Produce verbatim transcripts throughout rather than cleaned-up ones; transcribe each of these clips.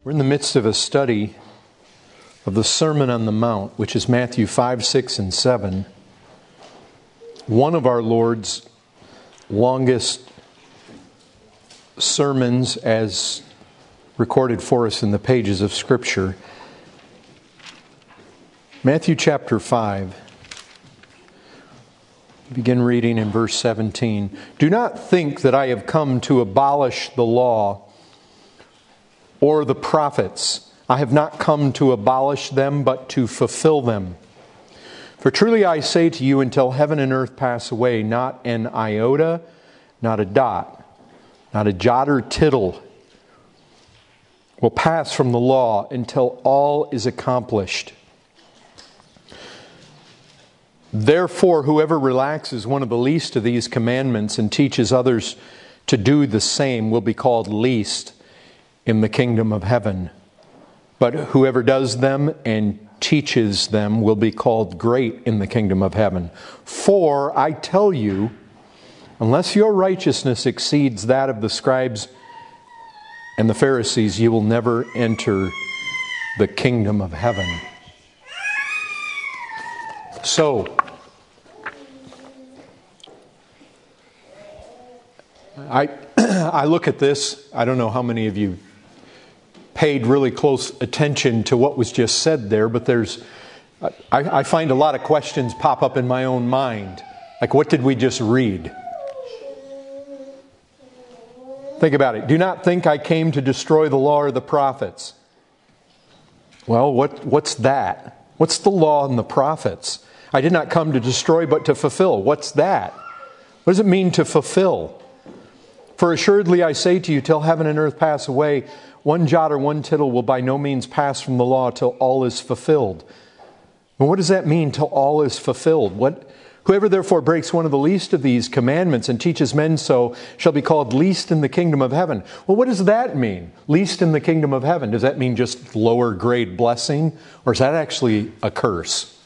We're in the midst of a study of the Sermon on the Mount, which is Matthew five, six, and seven. One of our Lord's longest sermons as recorded for us in the pages of Scripture. Matthew chapter five. Begin reading in verse seventeen. Do not think that I have come to abolish the law or the prophets. I have not come to abolish them, but to fulfill them. For truly I say to you, until heaven and earth pass away, not an iota, not a dot, not a jot or tittle will pass from the law until all is accomplished. Therefore, whoever relaxes one of the least of these commandments and teaches others to do the same will be called least in the kingdom of heaven. But whoever does them and teaches them will be called great in the kingdom of heaven. For I tell you, unless your righteousness exceeds that of the scribes and the Pharisees, you will never enter the kingdom of heaven. So, I I look at this, I don't know how many of you paid really close attention to what was just said there, but there's, I, I find a lot of questions pop up in my own mind. Like, what did we just read? Think about it. Do not think I came to destroy the law or the prophets. Well, what what's that? What's the law and the prophets? I did not come to destroy, but to fulfill. What's that? What does it mean to fulfill? For assuredly I say to you, till heaven and earth pass away, one jot or one tittle will by no means pass from the law till all is fulfilled. And what does that mean, till all is fulfilled? What? Whoever therefore breaks one of the least of these commandments and teaches men so shall be called least in the kingdom of heaven. Well, what does that mean? Least in the kingdom of heaven. Does that mean just lower grade blessing? Or is that actually a curse?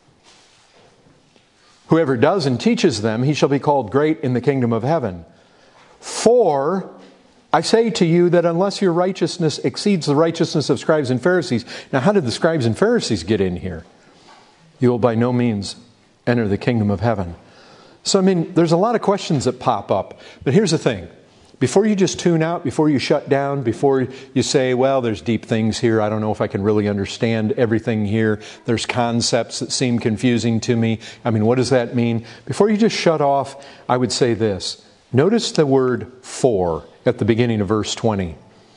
Whoever does and teaches them, he shall be called great in the kingdom of heaven. For I say to you that unless your righteousness exceeds the righteousness of scribes and Pharisees. Now, how did the scribes and Pharisees get in here? You will by no means enter the kingdom of heaven. So, I mean, there's a lot of questions that pop up. But here's the thing. Before you just tune out, before you shut down, before you say, well, there's deep things here. I don't know if I can really understand everything here. There's concepts that seem confusing to me. I mean, what does that mean? Before you just shut off, I would say this. Notice the word for at the beginning of verse twenty.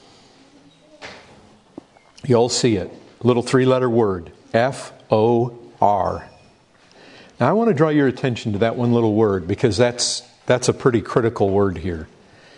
You'll see it. Little three-letter word. F O R. Now I want to draw your attention to that one little word because that's that's a pretty critical word here.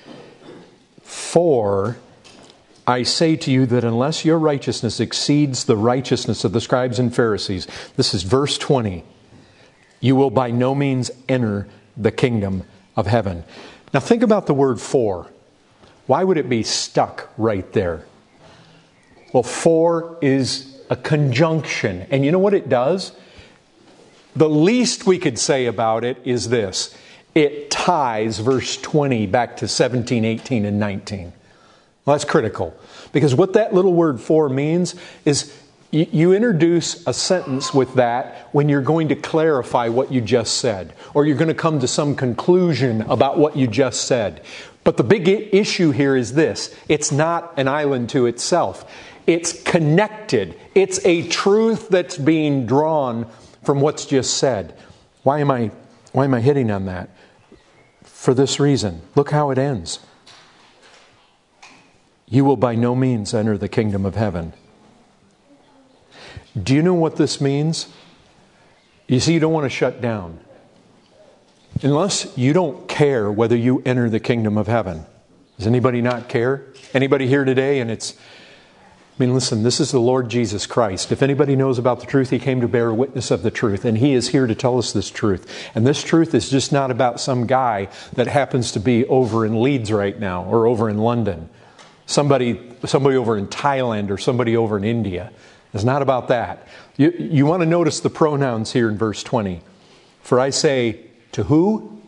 For I say to you that unless your righteousness exceeds the righteousness of the scribes and Pharisees, this is verse twenty, you will by no means enter the kingdom of heaven. Now think about the word for. Why would it be stuck right there? Well, for is a conjunction. And you know what it does? The least we could say about it is this. It ties verse twenty back to seventeen, eighteen, and nineteen. Well, that's critical. Because what that little word for means is you, you introduce a sentence with that when you're going to clarify what you just said. Or you're going to come to some conclusion about what you just said. But the big issue here is this. It's not an island to itself. It's connected. It's a truth that's being drawn from what's just said. Why am I, why am I hitting on that? For this reason. Look how it ends. You will by no means enter the kingdom of heaven. Do you know what this means? You see, you don't want to shut down. Unless you don't care whether you enter the kingdom of heaven. Does anybody not care? Anybody here today? And it's, I mean, listen, this is the Lord Jesus Christ. If anybody knows about the truth, He came to bear witness of the truth. And He is here to tell us this truth. And this truth is just not about some guy that happens to be over in Leeds right now or over in London. Somebody, somebody over in Thailand or somebody over in India. It's not about that. You, you want to notice the pronouns here in verse twenty. For I say, to who?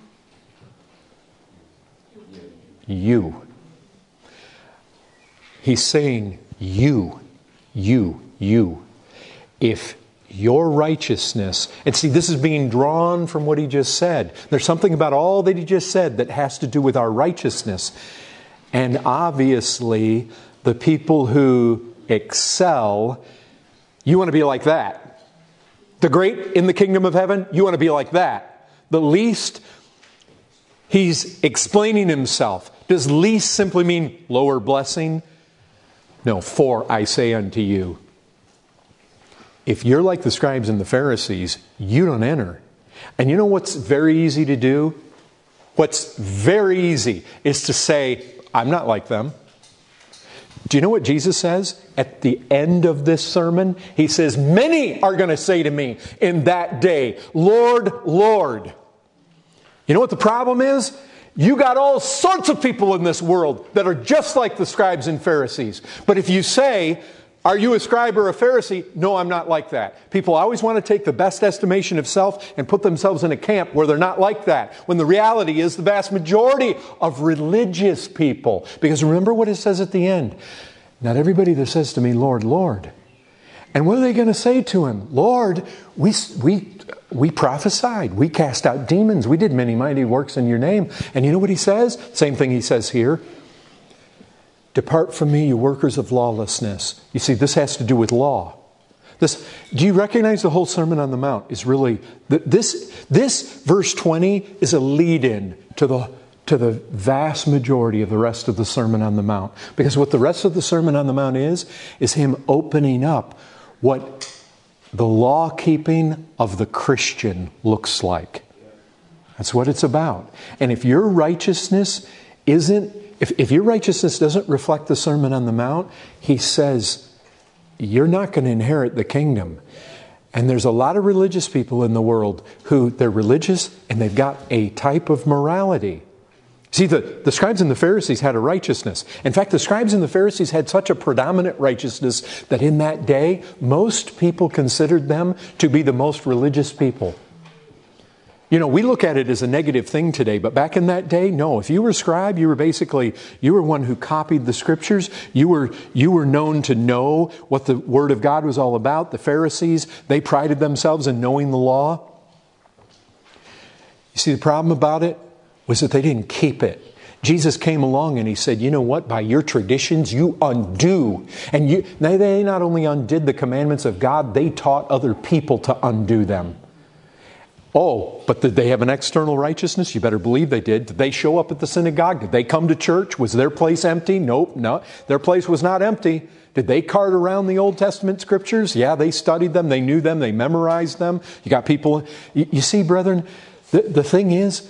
You. He's saying you, you, you, if your righteousness, and see, this is being drawn from what he just said. There's something about all that he just said that has to do with our righteousness. And obviously, the people who excel, you want to be like that. The great in the kingdom of heaven, you want to be like that. The least, he's explaining himself. Does least simply mean lower blessing? No, for I say unto you. If you're like the scribes and the Pharisees, you don't enter. And you know what's very easy to do? What's very easy is to say, I'm not like them. Do you know what Jesus says at the end of this sermon? He says, many are going to say to me in that day, Lord, Lord. You know what the problem is? You got all sorts of people in this world that are just like the scribes and Pharisees. But if you say, are you a scribe or a Pharisee? No, I'm not like that. People always want to take the best estimation of self and put themselves in a camp where they're not like that. When the reality is the vast majority of religious people. Because remember what it says at the end. Not everybody that says to me, Lord, Lord. And what are they going to say to him? Lord, we, we, we prophesied. We cast out demons. We did many mighty works in your name. And you know what he says? Same thing he says here. Depart from me, you workers of lawlessness. You see, this has to do with law. This, do you recognize the whole Sermon on the Mount is really, this, this verse twenty is a lead-in to the, to the vast majority of the rest of the Sermon on the Mount. Because what the rest of the Sermon on the Mount is, is him opening up what the law-keeping of the Christian looks like. That's what it's about. And if your righteousness isn't, If, if your righteousness doesn't reflect the Sermon on the Mount, he says, you're not going to inherit the kingdom. And there's a lot of religious people in the world who they're religious and they've got a type of morality. See, the, the scribes and the Pharisees had a righteousness. In fact, the scribes and the Pharisees had such a predominant righteousness that in that day, most people considered them to be the most religious people. You know, we look at it as a negative thing today, but back in that day, no. If you were a scribe, you were basically, you were one who copied the Scriptures. You were, you were known to know what the Word of God was all about. The Pharisees, they prided themselves in knowing the law. You see, the problem about it was that they didn't keep it. Jesus came along and he said, you know what? By your traditions, you undo. And you, they not only undid the commandments of God, they taught other people to undo them. Oh, but did they have an external righteousness? You better believe they did. Did they show up at the synagogue? Did they come to church? Was their place empty? Nope, no. Their place was not empty. Did they cart around the Old Testament scriptures? Yeah, they studied them. They knew them. They memorized them. You got people... You, you see, brethren, the, the thing is,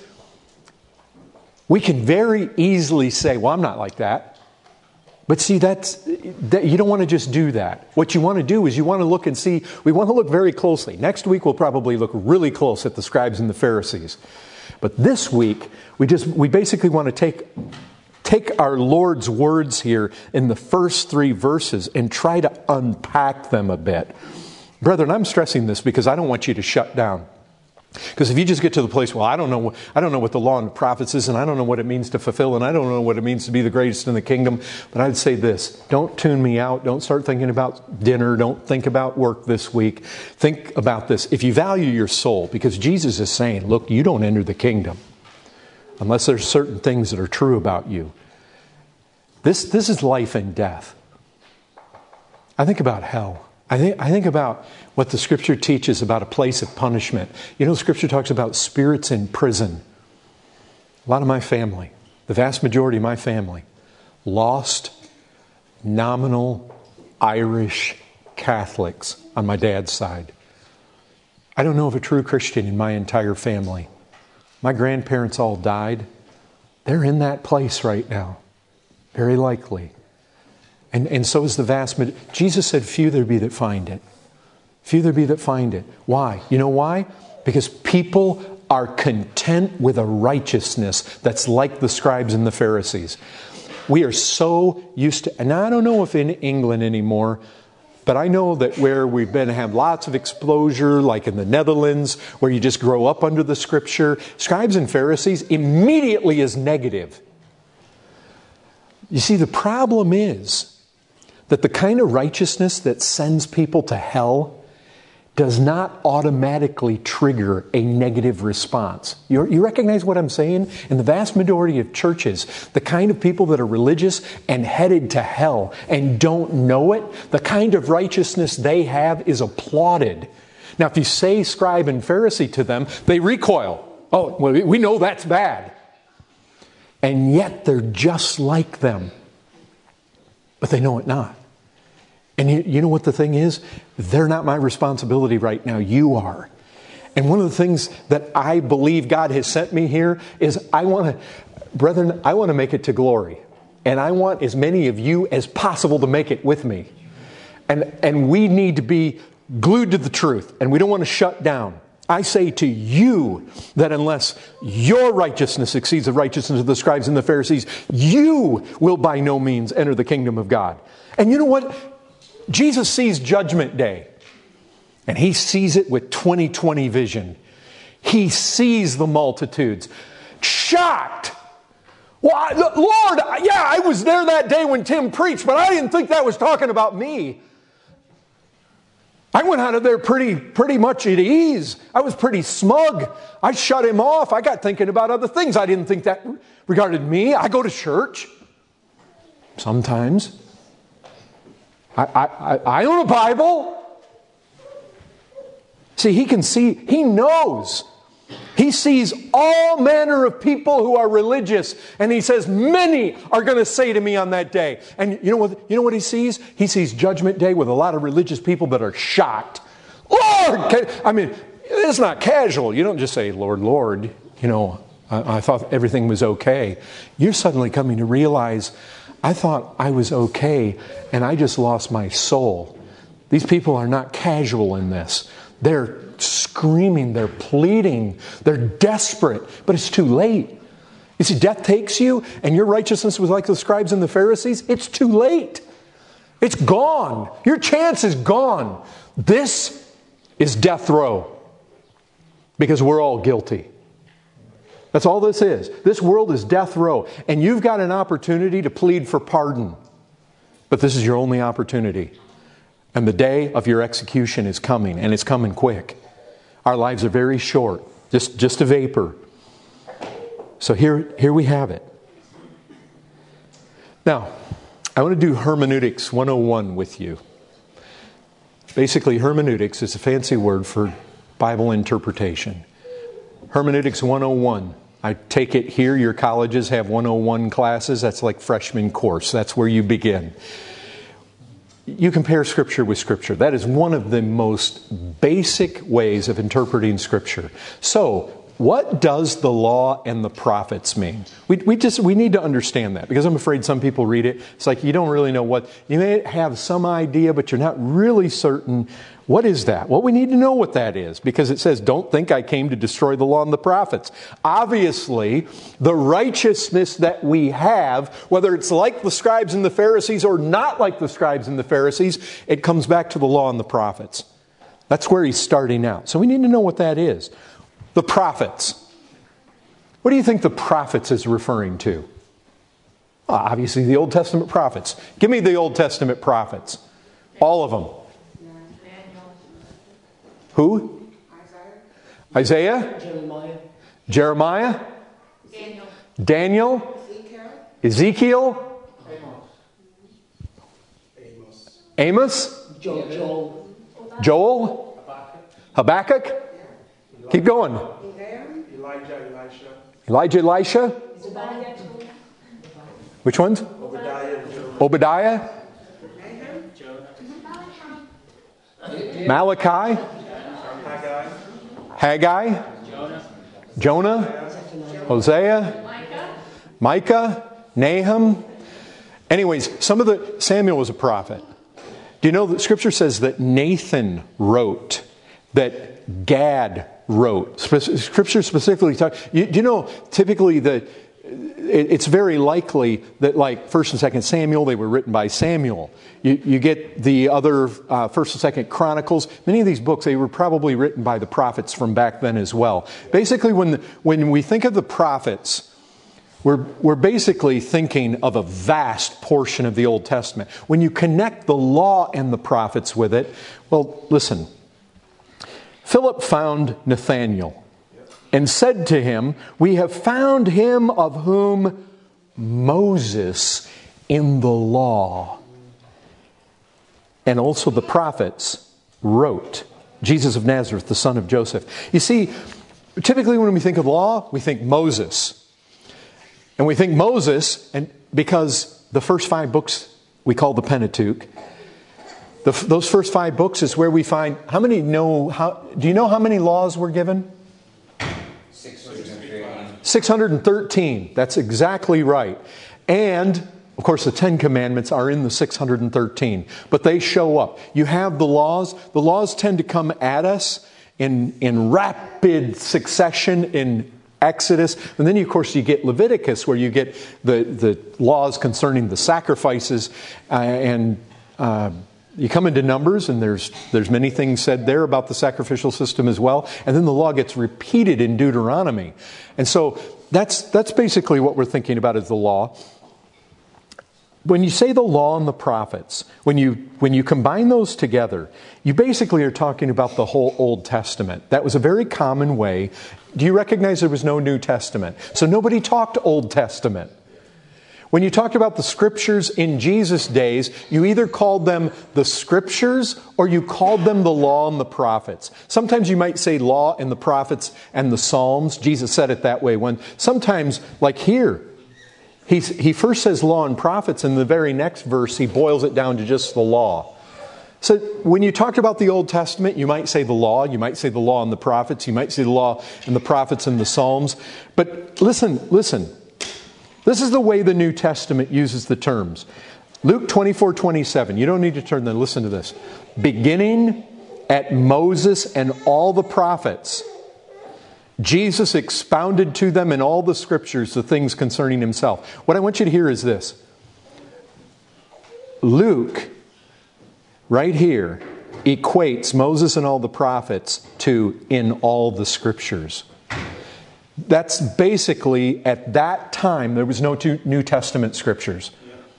we can very easily say, well, I'm not like that. But see, that's, that, you don't want to just do that. What you want to do is you want to look and see, we want to look very closely. Next week we'll probably look really close at the scribes and the Pharisees. But this week, we just we basically want to take, take our Lord's words here in the first three verses and try to unpack them a bit. Brethren, I'm stressing this because I don't want you to shut down. Because if you just get to the place, well, I don't know, I don't know what the law and the prophets is, and I don't know what it means to fulfill, and I don't know what it means to be the greatest in the kingdom. But I'd say this, don't tune me out. Don't start thinking about dinner. Don't think about work this week. Think about this. If you value your soul, because Jesus is saying, look, you don't enter the kingdom unless there's certain things that are true about you. This, this is life and death. I think about hell. I think, I think about what the Scripture teaches about a place of punishment. You know, Scripture talks about spirits in prison. A lot of my family, the vast majority of my family, lost, nominal Irish Catholics on my dad's side. I don't know of a true Christian in my entire family. My grandparents all died. They're in that place right now, very likely. And, and so is the vast majority. Jesus said, few there be that find it. Few there be that find it. Why? You know why? Because people are content with a righteousness that's like the scribes and the Pharisees. We are so used to, and I don't know if in England anymore, but I know that where we've been have lots of exposure, like in the Netherlands, where you just grow up under the Scripture, scribes and Pharisees immediately is negative. You see, the problem is, that the kind of righteousness that sends people to hell does not automatically trigger a negative response. You, you recognize what I'm saying? In the vast majority of churches, the kind of people that are religious and headed to hell and don't know it, the kind of righteousness they have is applauded. Now, if you say scribe and Pharisee to them, they recoil. Oh, well, we know that's bad. And yet they're just like them. But they know it not. And you, you know what the thing is? They're not my responsibility right now. You are. And one of the things that I believe God has sent me here is I want to, brethren, I want to make it to glory. And I want as many of you as possible to make it with me. And, and we need to be glued to the truth. And we don't want to shut down. I say to you that unless your righteousness exceeds the righteousness of the scribes and the Pharisees, you will by no means enter the kingdom of God. And you know what? Jesus sees Judgment Day, and He sees it with twenty twenty vision. He sees the multitudes. Shocked! Well, I, Lord, yeah, I was there that day when Tim preached, but I didn't think that was talking about me. I went out of there pretty, pretty much at ease. I was pretty smug. I shut him off. I got thinking about other things. I didn't think that regarded me. I go to church. Sometimes. I, I, I own a Bible. See, he can see, he knows. He sees all manner of people who are religious. And he says, many are going to say to me on that day. And you know what, you know what he sees? He sees Judgment Day with a lot of religious people that are shocked. Lord! I mean, it's not casual. You don't just say, Lord, Lord. You know, I, I thought everything was okay. You're suddenly coming to realize, I thought I was okay, and I just lost my soul. These people are not casual in this. They're screaming, they're pleading, they're desperate, but it's too late. You see, death takes you, and your righteousness was like the scribes and the Pharisees. It's too late. It's gone. Your chance is gone. This is death row, because we're all guilty. That's all this is. This world is death row. And you've got an opportunity to plead for pardon. But this is your only opportunity. And the day of your execution is coming. And it's coming quick. Our lives are very short. Just, just a vapor. So here, here we have it. Now, I want to do Hermeneutics one oh one with you. Basically, hermeneutics is a fancy word for Bible interpretation. Hermeneutics one oh one. I take it here your colleges have one oh one classes. That's like freshman course. That's where you begin. You compare Scripture with Scripture. That is one of the most basic ways of interpreting Scripture. So, what does the law and the prophets mean? We, we just we need to understand that, because I'm afraid some people read it. It's like you don't really know what. You may have some idea, but you're not really certain. What is that? Well, we need to know what that is, because it says, don't think I came to destroy the law and the prophets. Obviously, the righteousness that we have, whether it's like the scribes and the Pharisees or not like the scribes and the Pharisees, it comes back to the law and the prophets. That's where he's starting out. So we need to know what that is. The prophets. What do you think the prophets is referring to? Well, obviously the Old Testament prophets. Give me the Old Testament prophets. All of them. Who? Isaiah. Isaiah? Jeremiah. Jeremiah. Daniel. Daniel. Ezekiel. Amos. Amos. Joel. Joel. Habakkuk. Habakkuk. Keep going. Elijah, Elisha. Elijah, Elisha. Which ones? Obadiah. Obadiah. Malachi. Haggai, Jonah, Jonah, Hosea, Micah, Nahum. Anyways, some of the Samuel was a prophet. Do you know that Scripture says that Nathan wrote, that Gad wrote? Scripture specifically talks. Do you know typically that it's very likely that, like First and Second Samuel, they were written by Samuel. You, you get the other uh, First and Second Chronicles. Many of these books, they were probably written by the prophets from back then as well. Basically, when when we think of the prophets, We're, we're basically thinking of a vast portion of the Old Testament. When you connect the law and the prophets with it, well, listen. Philip found Nathanael and said to him, "We have found him of whom Moses in the law and also the prophets wrote, Jesus of Nazareth, the son of Joseph." You see, typically when we think of law, we think Moses. And we think Moses, and because the first five books we call the Pentateuch, the, those first five books is where we find, how many know, how, do you know how many laws were given? six hundred thirteen. That's exactly right. And, of course, the Ten Commandments are in the six hundred thirteen. But they show up. You have the laws. The laws tend to come at us in, in rapid succession in Exodus. And then, of course, you get Leviticus, where you get the, the laws concerning the sacrifices. Uh, and uh, you come into Numbers, and there's there's many things said there about the sacrificial system as well. And then the law gets repeated in Deuteronomy. And so that's that's basically what we're thinking about as the law. When you say the law and the prophets, when you when you combine those together, you basically are talking about the whole Old Testament. That was a very common way. Do you recognize there was no New Testament? So nobody talked Old Testament. When you talked about the Scriptures in Jesus' days, you either called them the Scriptures or you called them the law and the prophets. Sometimes you might say law and the prophets and the Psalms. Jesus said it that way. When sometimes, like here, He's, he first says law and prophets, and the very next verse he boils it down to just the law. So when you talked about the Old Testament, you might say the law, you might say the law and the prophets, you might say the law and the prophets and the Psalms. But listen, listen. This is the way the New Testament uses the terms. Luke twenty-four twenty-seven. You don't need to turn there. Listen to this. Beginning at Moses and all the prophets, Jesus expounded to them in all the Scriptures the things concerning Himself. What I want you to hear is this. Luke, right here, equates Moses and all the prophets to in all the Scriptures. That's basically, at that time, there was no New Testament Scriptures.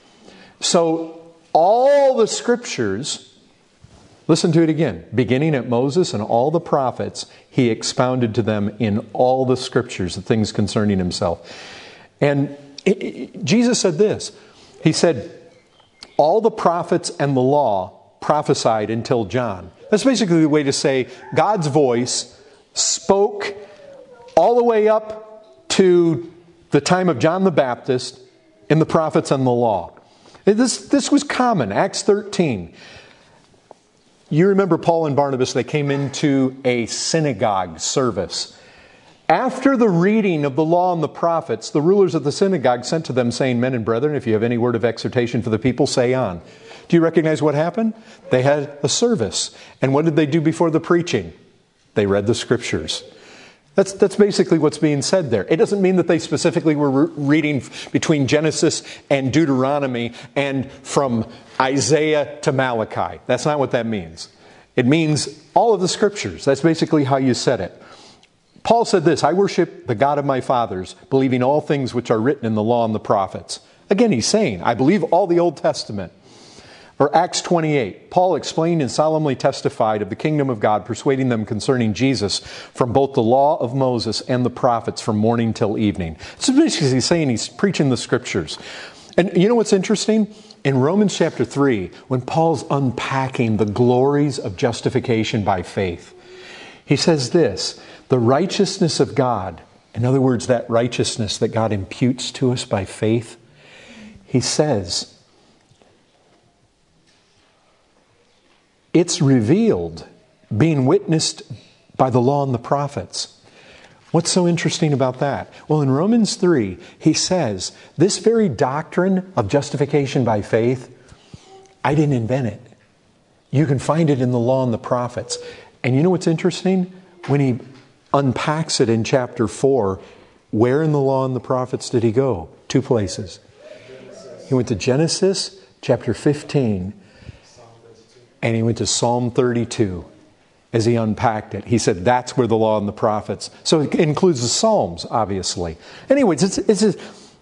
So, all the Scriptures, listen to it again. Beginning at Moses and all the prophets, He expounded to them in all the Scriptures the things concerning Himself. And it, it, Jesus said this. He said, all the prophets and the law prophesied until John. That's basically the way to say God's voice spoke all the way up to the time of John the Baptist in the prophets and the law. This, this was common. Acts thirteen. You remember Paul and Barnabas, they came into a synagogue service. After the reading of the law and the prophets, the rulers of the synagogue sent to them saying, "Men and brethren, if you have any word of exhortation for the people, say on." Do you recognize what happened? They had a service. And what did they do before the preaching? They read the Scriptures. That's, that's basically what's being said there. It doesn't mean that they specifically were re- reading between Genesis and Deuteronomy and from Isaiah to Malachi. That's not what that means. It means all of the Scriptures. That's basically how you said it. Paul said this, "I worship the God of my fathers, believing all things which are written in the law and the prophets." Again, he's saying, I believe all the Old Testament. Or Acts twenty-eight, Paul explained and solemnly testified of the kingdom of God, persuading them concerning Jesus from both the law of Moses and the prophets from morning till evening. So basically he's saying he's preaching the Scriptures. And you know what's interesting? In Romans chapter three, when Paul's unpacking the glories of justification by faith, he says this, the righteousness of God, in other words, that righteousness that God imputes to us by faith, he says, it's revealed, being witnessed by the law and the prophets. What's so interesting about that? Well, in Romans three, he says, this very doctrine of justification by faith, I didn't invent it. You can find it in the law and the prophets. And you know what's interesting? When he unpacks it in chapter four, where in the law and the prophets did he go? Two places. He went to Genesis chapter fifteen, and he went to Psalm thirty-two as he unpacked it. He said that's where the law and the prophets. So it includes the Psalms, obviously. Anyways, it's, it's just,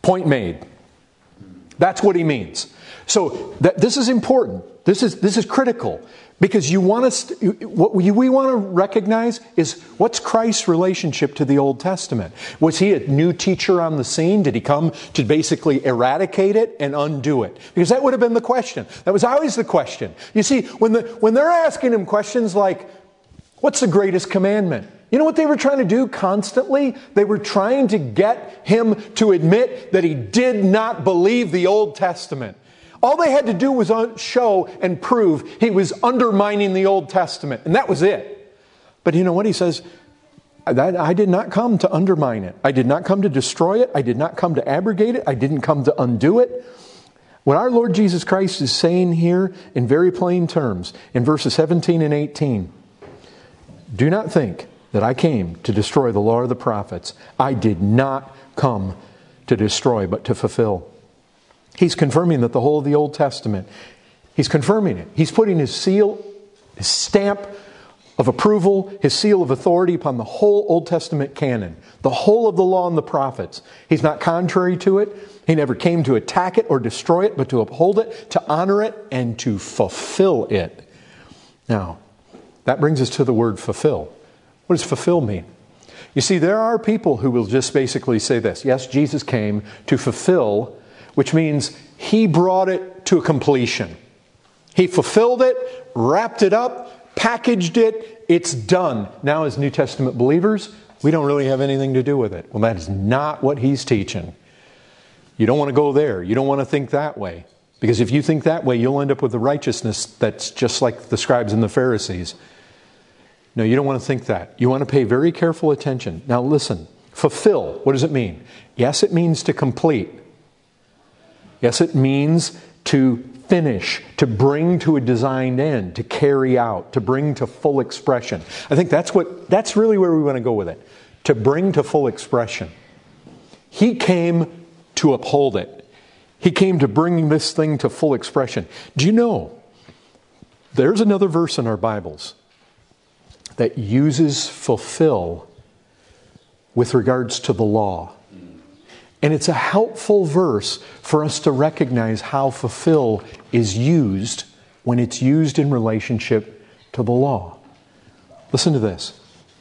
Point made. That's what he means. So that, this is important. This is this is critical. Because you want us, what we want to recognize is, what's Christ's relationship to the Old Testament? Was he a new teacher on the scene? Did he come to basically eradicate it and undo it? Because that would have been the question. That was always the question. You see, when the when they're asking him questions like, what's the greatest commandment? You know what they were trying to do constantly? They were trying to get him to admit that he did not believe the Old Testament. All they had to do was show and prove he was undermining the Old Testament. And that was it. But you know what? He says, I did not come to undermine it. I did not come to destroy it. I did not come to abrogate it. I didn't come to undo it. What our Lord Jesus Christ is saying here in very plain terms, in verses seventeen and eighteen, do not think that I came to destroy the law or the prophets. I did not come to destroy, but to fulfill. He's confirming that the whole of the Old Testament, he's confirming it. He's putting his seal, his stamp of approval, his seal of authority upon the whole Old Testament canon, the whole of the law and the prophets. He's not contrary to it. He never came to attack it or destroy it, but to uphold it, to honor it, and to fulfill it. Now, that brings us to the word fulfill. What does fulfill mean? You see, there are people who will just basically say this. Yes, Jesus came to fulfill, which means he brought it to a completion. He fulfilled it, wrapped it up, packaged it, it's done. Now as New Testament believers, we don't really have anything to do with it. Well, that is not what he's teaching. You don't want to go there. You don't want to think that way. Because if you think that way, you'll end up with a righteousness that's just like the scribes and the Pharisees. No, you don't want to think that. You want to pay very careful attention. Now listen, fulfill, what does it mean? Yes, it means to complete. Yes, it means to finish, to bring to a designed end, to carry out, to bring to full expression. I think that's what that's really where we want to go with it. To bring to full expression. He came to uphold it. He came to bring this thing to full expression. Do you know, there's another verse in our Bibles that uses fulfill with regards to the law. And it's a helpful verse for us to recognize how fulfill is used when it's used in relationship to the law. Listen to this.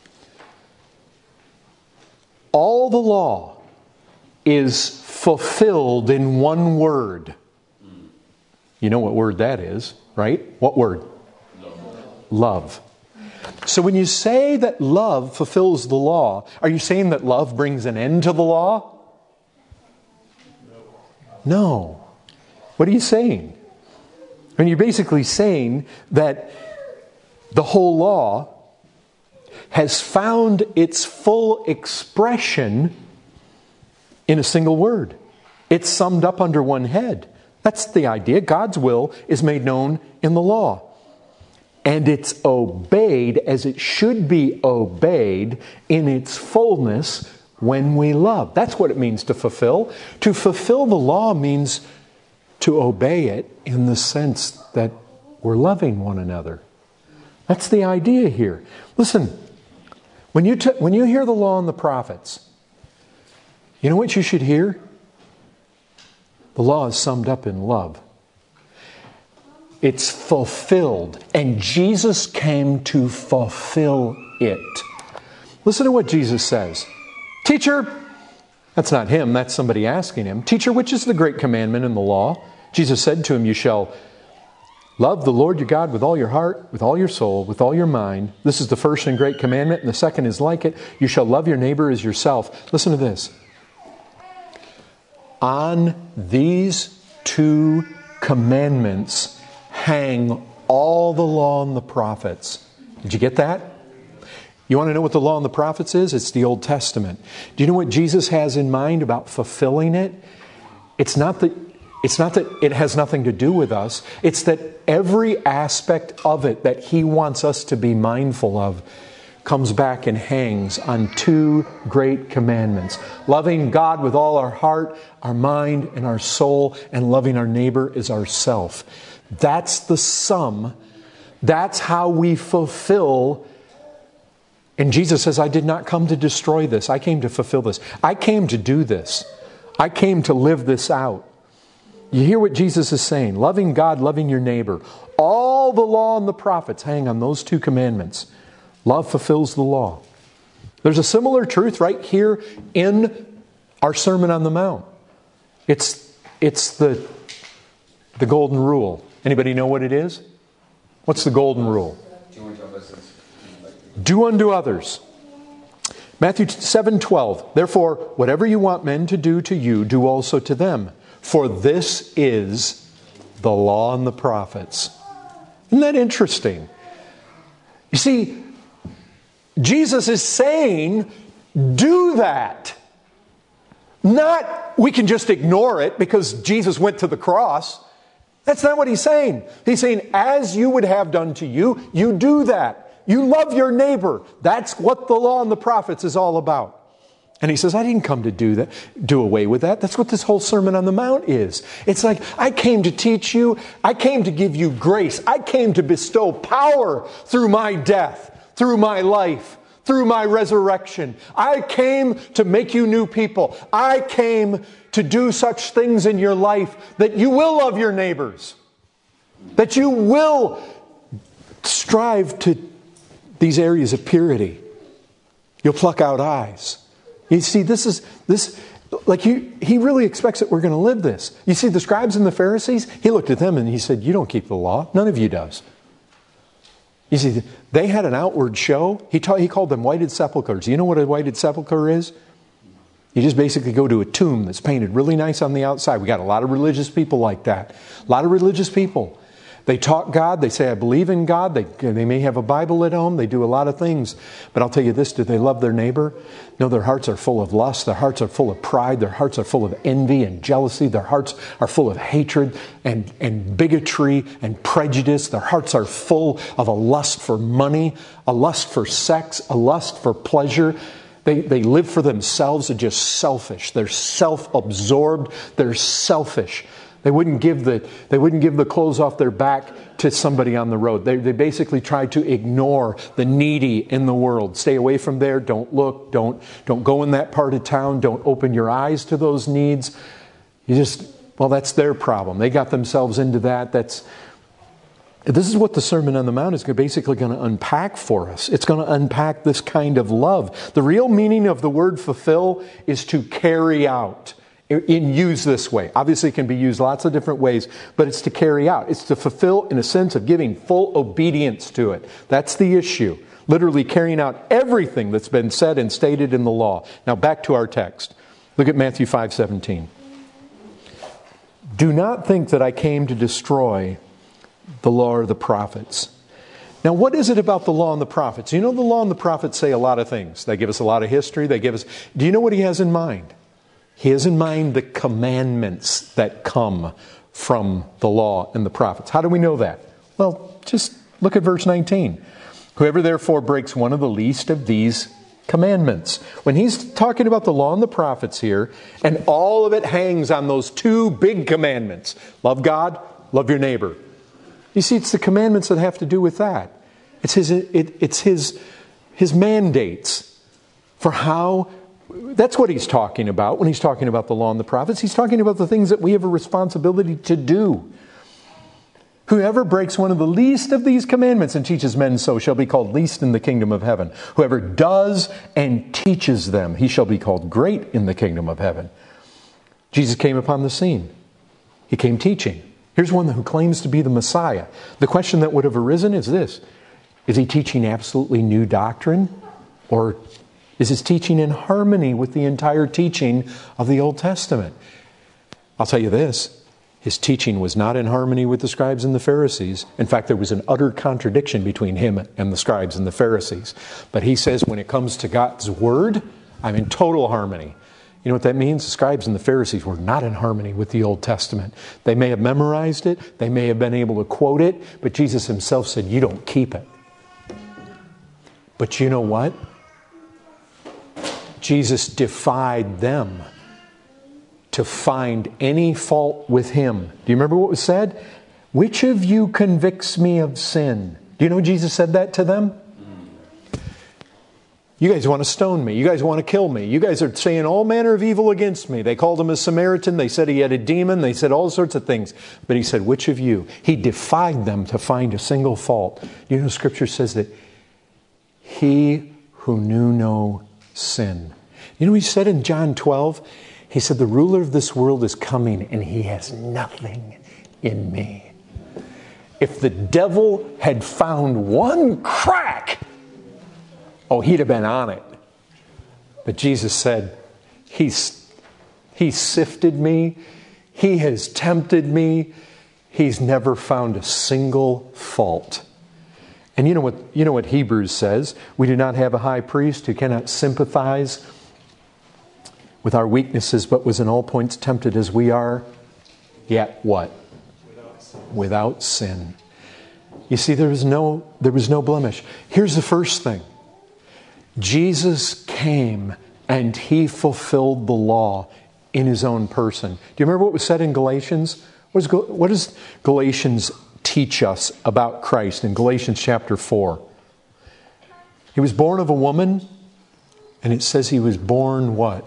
All the law is fulfilled in one word. You know what word that is, right? What word? Love. Love. So when you say that love fulfills the law, are you saying that love brings an end to the law? No. What are you saying? I mean, you're basically saying that the whole law has found its full expression in a single word. It's summed up under one head. That's the idea. God's will is made known in the law. And it's obeyed as it should be obeyed in its fullness when we love. That's what it means to fulfill. To fulfill the law means to obey it in the sense that we're loving one another. That's the idea here. Listen, when you, t- when you hear the law and the prophets, you know what you should hear? The law is summed up in love. It's fulfilled. And Jesus came to fulfill it. Listen to what Jesus says. Teacher, that's not him, that's somebody asking him. Teacher, which is the great commandment in the law? Jesus said to him, you shall love the Lord your God with all your heart, with all your soul, with all your mind. This is the first and great commandment, and the second is like it. You shall love your neighbor as yourself. Listen to this. On these two commandments hang all the law and the prophets. Did you get that? You want to know what the law and the prophets is? It's the Old Testament. Do you know what Jesus has in mind about fulfilling it? It's not that, it's not that it has nothing to do with us. It's that every aspect of it that He wants us to be mindful of comes back and hangs on two great commandments. Loving God with all our heart, our mind, and our soul, and loving our neighbor as ourself. That's the sum. That's how we fulfill. And Jesus says, I did not come to destroy this. I came to fulfill this. I came to do this. I came to live this out. You hear what Jesus is saying. Loving God, loving your neighbor. All the law and the prophets hang on those two commandments. Love fulfills the law. There's a similar truth right here in our Sermon on the Mount. It's, it's the, the golden rule. Anybody know what it is? What's the golden rule? Do unto others. Matthew seven twelve. Therefore, whatever you want men to do to you, do also to them. For this is the law and the prophets. Isn't that interesting? You see, Jesus is saying, do that. Not, we can just ignore it because Jesus went to the cross. That's not what he's saying. He's saying, as you would have done to you, you do that. You love your neighbor. That's what the law and the prophets is all about. And he says, I didn't come to do that, do away with that. That's what this whole Sermon on the Mount is. It's like, I came to teach you. I came to give you grace. I came to bestow power through my death, through my life, through my resurrection. I came to make you new people. I came to do such things in your life that you will love your neighbors, that you will strive to these areas of purity. You'll pluck out eyes. You see, this is, this, like he, he really expects that we're going to live this. You see, the scribes and the Pharisees, he looked at them and he said, you don't keep the law. None of you does. You see, they had an outward show. He, taught, he called them whited sepulchres. You know what a whited sepulchre is? You just basically go to a tomb that's painted really nice on the outside. We got a lot of religious people like that. A lot of religious people. They talk God. They say, I believe in God. They, they may have a Bible at home. They do a lot of things. But I'll tell you this, do they love their neighbor? No, their hearts are full of lust. Their hearts are full of pride. Their hearts are full of envy and jealousy. Their hearts are full of hatred and, and bigotry and prejudice. Their hearts are full of a lust for money, a lust for sex, a lust for pleasure. They, they live for themselves and just selfish. They're self-absorbed. They're selfish. They wouldn't give the, they wouldn't give the clothes off their back to somebody on the road. They, they basically try to ignore the needy in the world. Stay away from there. Don't look. Don't, don't go in that part of town. Don't open your eyes to those needs. You just, well, that's their problem. They got themselves into that. That's, this is what the Sermon on the Mount is basically going to unpack for us. It's going to unpack this kind of love. The real meaning of the word fulfill is to carry out. In use this way. Obviously it can be used lots of different ways, but it's to carry out. It's to fulfill in a sense of giving full obedience to it. That's the issue. Literally carrying out everything that's been said and stated in the law. Now back to our text. Look at Matthew five seventeen. Do not think that I came to destroy the law or the prophets. Now what is it about the law and the prophets? You know, the law and the prophets say a lot of things. They give us a lot of history. They give us, do you know what he has in mind? He has in mind the commandments that come from the law and the prophets. How do we know that? Well, just look at verse nineteen. Whoever therefore breaks one of the least of these commandments. When he's talking about the law and the prophets here, and all of it hangs on those two big commandments. Love God, love your neighbor. You see, it's the commandments that have to do with that. It's his, it, it's his, his mandates for how. That's what he's talking about when he's talking about the law and the prophets. He's talking about the things that we have a responsibility to do. Whoever breaks one of the least of these commandments and teaches men so shall be called least in the kingdom of heaven. Whoever does and teaches them, he shall be called great in the kingdom of heaven. Jesus came upon the scene. He came teaching. Here's one who claims to be the Messiah. The question that would have arisen is this: is he teaching absolutely new doctrine, or is his teaching in harmony with the entire teaching of the Old Testament? I'll tell you this. His teaching was not in harmony with the scribes and the Pharisees. In fact, there was an utter contradiction between him and the scribes and the Pharisees. But he says when it comes to God's Word, I'm in total harmony. You know what that means? The scribes and the Pharisees were not in harmony with the Old Testament. They may have memorized it. They may have been able to quote it. But Jesus himself said, you don't keep it. But you know what? Jesus defied them to find any fault with him. Do you remember what was said? Which of you convicts me of sin? Do you know Jesus said that to them? You guys want to stone me. You guys want to kill me. You guys are saying all manner of evil against me. They called him a Samaritan. They said he had a demon. They said all sorts of things. But he said, which of you? He defied them to find a single fault. You know, Scripture says that he who knew no sin. You know what he said in John twelve? He said, the ruler of this world is coming and he has nothing in me. If the devil had found one crack, oh, he'd have been on it. But Jesus said, He's, He sifted me. He has tempted me. He's never found a single fault. And you know what, you know what Hebrews says? We do not have a high priest who cannot sympathize with our weaknesses, but was in all points tempted as we are, yet what? Without sin. Without sin. You see, there was no, there was no blemish. Here's the first thing. Jesus came and He fulfilled the law in His own person. Do you remember what was said in Galatians? What, is, what does Galatians teach us about Christ in Galatians chapter four? He was born of a woman, and it says He was born what?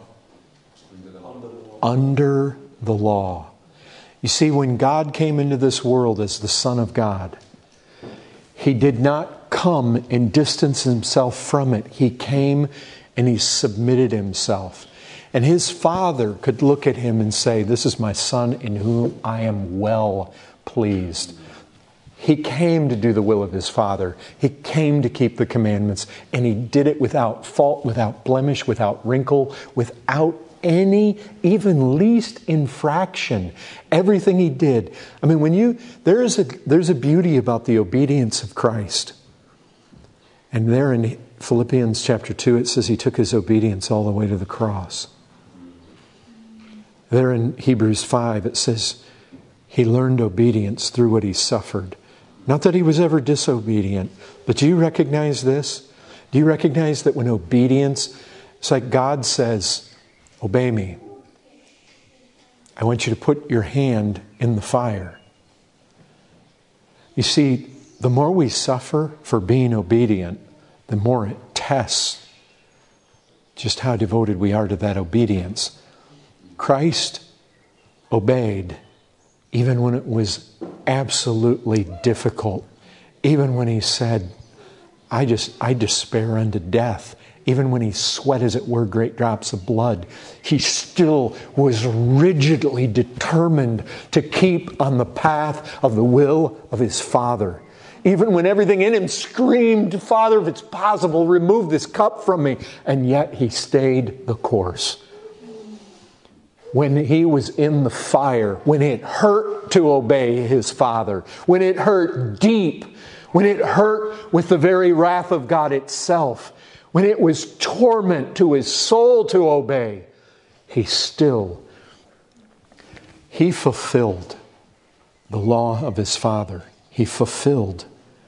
Under the law. You see, when God came into this world as the Son of God, He did not come and distance Himself from it. He came and He submitted Himself. And His Father could look at Him and say, this is my Son in whom I am well pleased. He came to do the will of His Father. He came to keep the commandments. And He did it without fault, without blemish, without wrinkle, without any, even least infraction. Everything He did. I mean, when you, there is a, there's a beauty about the obedience of Christ. And there in Philippians chapter two, it says He took His obedience all the way to the cross. There in Hebrews five, it says He learned obedience through what He suffered. Not that He was ever disobedient, but do you recognize this? Do you recognize that when obedience, it's like God says, obey me. I want you to put your hand in the fire. You see, the more we suffer for being obedient, the more it tests just how devoted we are to that obedience. Christ obeyed even when it was absolutely difficult. Even when He said, I just, I despair unto death. Even when He sweat, as it were, great drops of blood, He still was rigidly determined to keep on the path of the will of His Father. Even when everything in Him screamed, Father, if it's possible, remove this cup from me. And yet He stayed the course. When He was in the fire, when it hurt to obey His Father, when it hurt deep, when it hurt with the very wrath of God itself, when it was torment to His soul to obey, He still, He fulfilled the law of His Father. He fulfilled.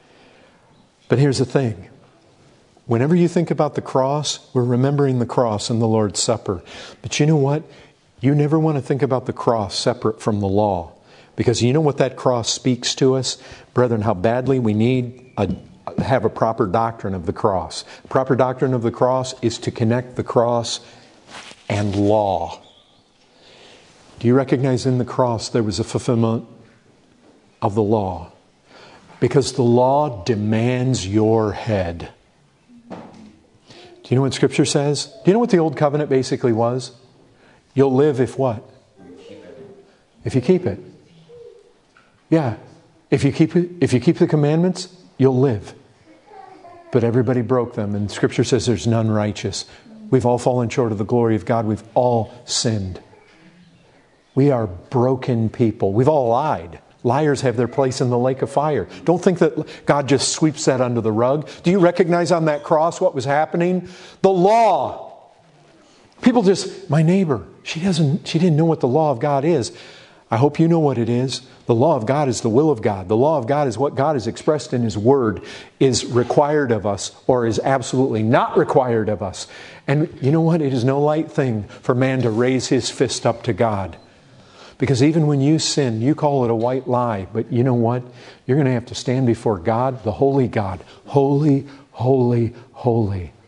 But here's the thing. Whenever you think about the cross, we're remembering the cross in the Lord's Supper. But you know what? You never want to think about the cross separate from the law. Because you know what that cross speaks to us? Brethren, how badly we need a have a proper doctrine of the cross. Proper doctrine of the cross is to connect the cross and law. Do you recognize in the cross there was a fulfillment of the law? Because the law demands your head. Do you know what Scripture says? Do you know what the Old Covenant basically was? You'll live if what? If you keep it. Yeah. If you keep it, if you keep the commandments, you'll live. But everybody broke them, and Scripture says there's none righteous. We've all fallen short of the glory of God. We've all sinned. We are broken people. We've all lied. Liars have their place in the lake of fire. Don't think that God just sweeps that under the rug. Do you recognize on that cross what was happening? The law. People just, my neighbor, she doesn't, she didn't know what the law of God is. I hope you know what it is. The law of God is the will of God. The law of God is what God has expressed in His Word is required of us or is absolutely not required of us. And you know what? It is no light thing for man to raise his fist up to God. Because even when you sin, you call it a white lie. But you know what? You're going to have to stand before God, the holy God. Holy, holy, holy.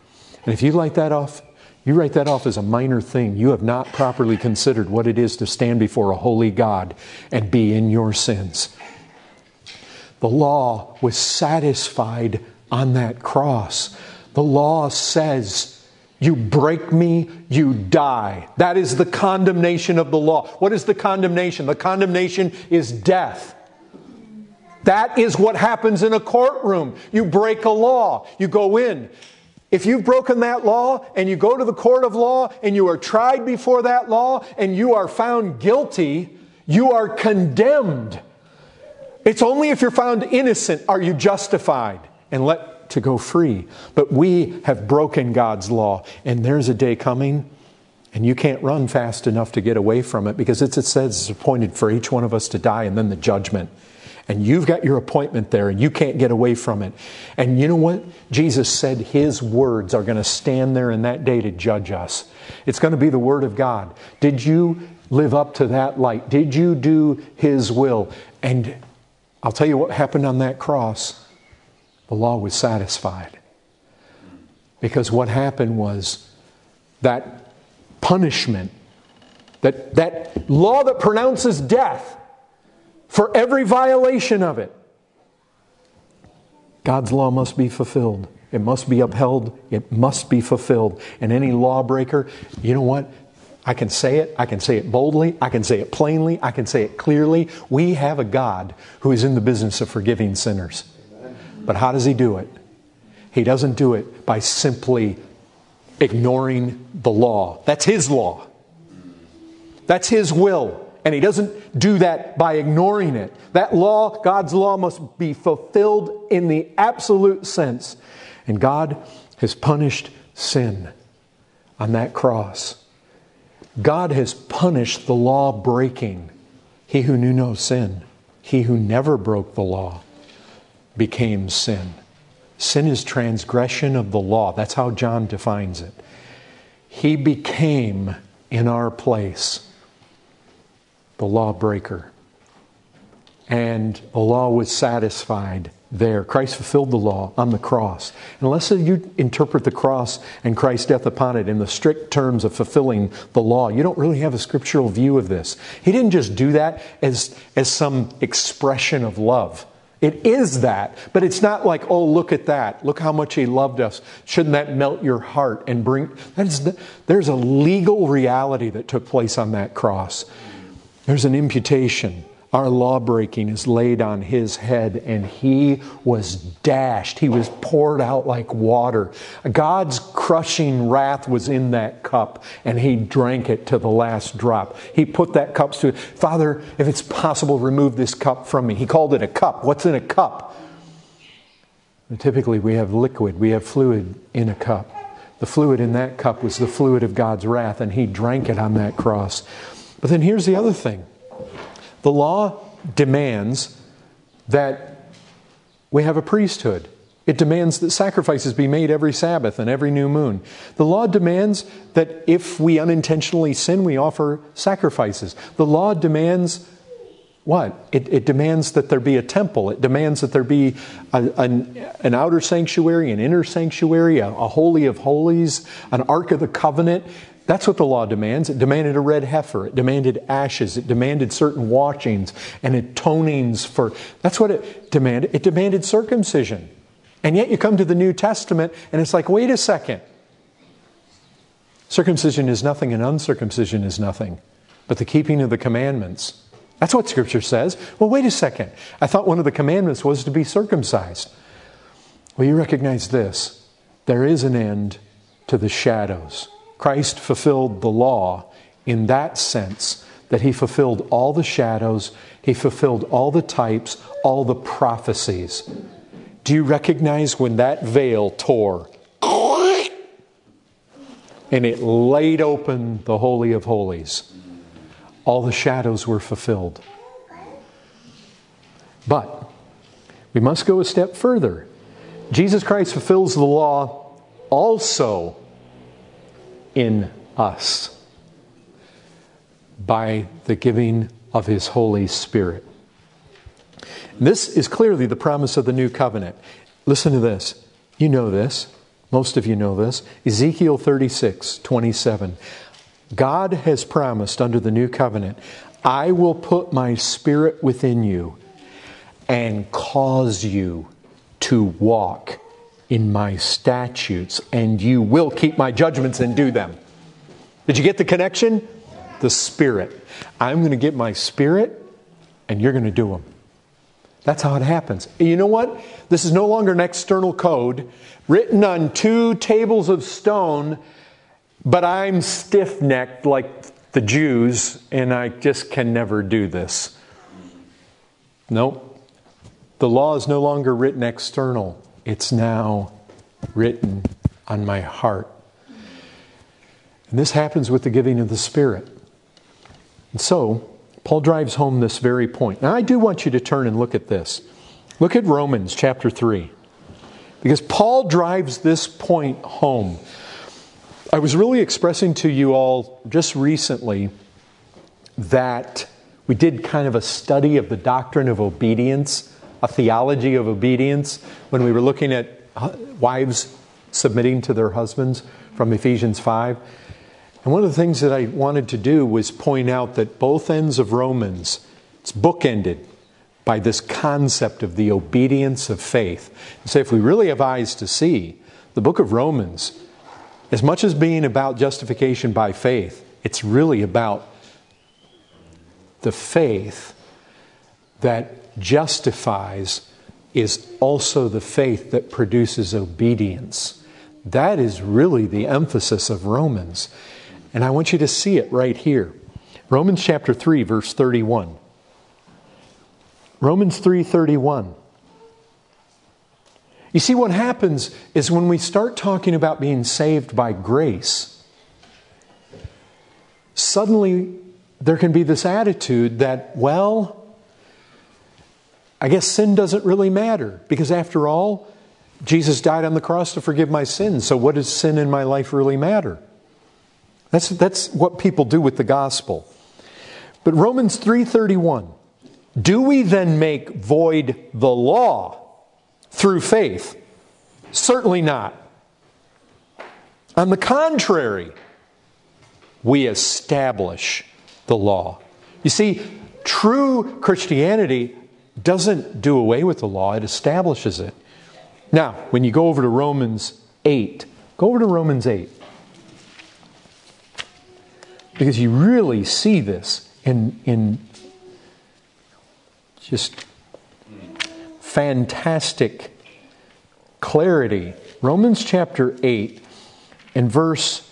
And if you write that off, you write that off as a minor thing. You have not properly considered what it is to stand before a holy God and be in your sins. The law was satisfied on that cross. The law says, you break me, you die. That is the condemnation of the law. What is the condemnation? The condemnation is death. That is what happens in a courtroom. You break a law. You go in. If you've broken that law and you go to the court of law and you are tried before that law and you are found guilty, you are condemned. It's only if you're found innocent are you justified and let to go free. But we have broken God's law, and there's a day coming, and you can't run fast enough to get away from it, because it's, it says it's appointed for each one of us to die and then the judgment. And you've got your appointment there, and you can't get away from it. And you know what? Jesus said His words are going to stand there in that day to judge us. It's going to be the Word of God. Did you live up to that light? Did you do His will? And I'll tell you what happened on that cross. The law was satisfied. Because what happened was that punishment, that, that law that pronounces death for every violation of it, God's law must be fulfilled. It must be upheld. It must be fulfilled. And any lawbreaker, you know what? I can say it. I can say it boldly. I can say it plainly. I can say it clearly. We have a God who is in the business of forgiving sinners. But how does He do it? He doesn't do it by simply ignoring the law. That's His law. That's His will. And He doesn't do that by ignoring it. That law, God's law, must be fulfilled in the absolute sense. And God has punished sin on that cross. God has punished the law breaking. He who knew no sin, He who never broke the law, became sin. Sin is transgression of the law. That's how John defines it. He became in our place the lawbreaker. And the law was satisfied there. Christ fulfilled the law on the cross. Unless you interpret the cross and Christ's death upon it in the strict terms of fulfilling the law, you don't really have a scriptural view of this. He didn't just do that as, as some expression of love. It is that, but it's not like, oh, look at that. Look how much He loved us. Shouldn't that melt your heart and bring... That is the, there's a legal reality that took place on that cross. There's an imputation. Our law breaking is laid on His head, and He was dashed. He was poured out like water. God's crushing wrath was in that cup, and He drank it to the last drop. He put that cup to, Father, if it's possible, remove this cup from me. He called it a cup. What's in a cup? And typically we have liquid, we have fluid in a cup. The fluid in that cup was the fluid of God's wrath, and He drank it on that cross. But then here's the other thing. The law demands that we have a priesthood. It demands that sacrifices be made every Sabbath and every new moon. The law demands that if we unintentionally sin, we offer sacrifices. The law demands what? It, it demands that there be a temple. It demands that there be a, an, an outer sanctuary, an inner sanctuary, a, a holy of holies, an ark of the covenant. That's what the law demands. It demanded a red heifer. It demanded ashes. It demanded certain washings and atonings for... That's what it demanded. It demanded circumcision. And yet you come to the New Testament and it's like, wait a second. Circumcision is nothing and uncircumcision is nothing, but the keeping of the commandments. That's what Scripture says. Well, wait a second. I thought one of the commandments was to be circumcised. Well, you recognize this. There is an end to the shadows. Christ fulfilled the law in that sense, that He fulfilled all the shadows, He fulfilled all the types, all the prophecies. Do you recognize when that veil tore and it laid open the Holy of Holies? All the shadows were fulfilled. But we must go a step further. Jesus Christ fulfills the law also in us by the giving of His Holy Spirit. This is clearly the promise of the new covenant. Listen to this. You know this. Most of you know this. Ezekiel thirty-six, twenty-seven. God has promised under the new covenant, I will put my Spirit within you and cause you to walk in my statutes, and you will keep my judgments and do them. Did you get the connection? The Spirit. I'm going to get my Spirit, and you're going to do them. That's how it happens. You know what? This is no longer an external code written on two tables of stone, but I'm stiff-necked like the Jews, and I just can never do this. Nope. The law is no longer written external. It's now written on my heart. And this happens with the giving of the Spirit. And so, Paul drives home this very point. Now, I do want you to turn and look at this. Look at Romans chapter three. Because Paul drives this point home. I was really expressing to you all just recently that we did kind of a study of the doctrine of obedience, a theology of obedience, when we were looking at wives submitting to their husbands from Ephesians five. And one of the things that I wanted to do was point out that both ends of Romans, it's bookended by this concept of the obedience of faith. And so if we really have eyes to see, the book of Romans, as much as being about justification by faith, it's really about the faith that justifies is also the faith that produces obedience. That is really the emphasis of Romans. And I want you to see it right here. Romans chapter three, verse thirty-one. Romans three thirty-one. You see, what happens is when we start talking about being saved by grace, suddenly there can be this attitude that, well, I guess sin doesn't really matter. Because after all, Jesus died on the cross to forgive my sins. So what does sin in my life really matter? That's, that's what people do with the gospel. But Romans three thirty-one. Do we then make void the law through faith? Certainly not. On the contrary, we establish the law. You see, true Christianity doesn't do away with the law, it establishes it. Now, when you go over to Romans eight, go over to Romans eight. Because you really see this in, in just fantastic clarity. Romans chapter eight and verse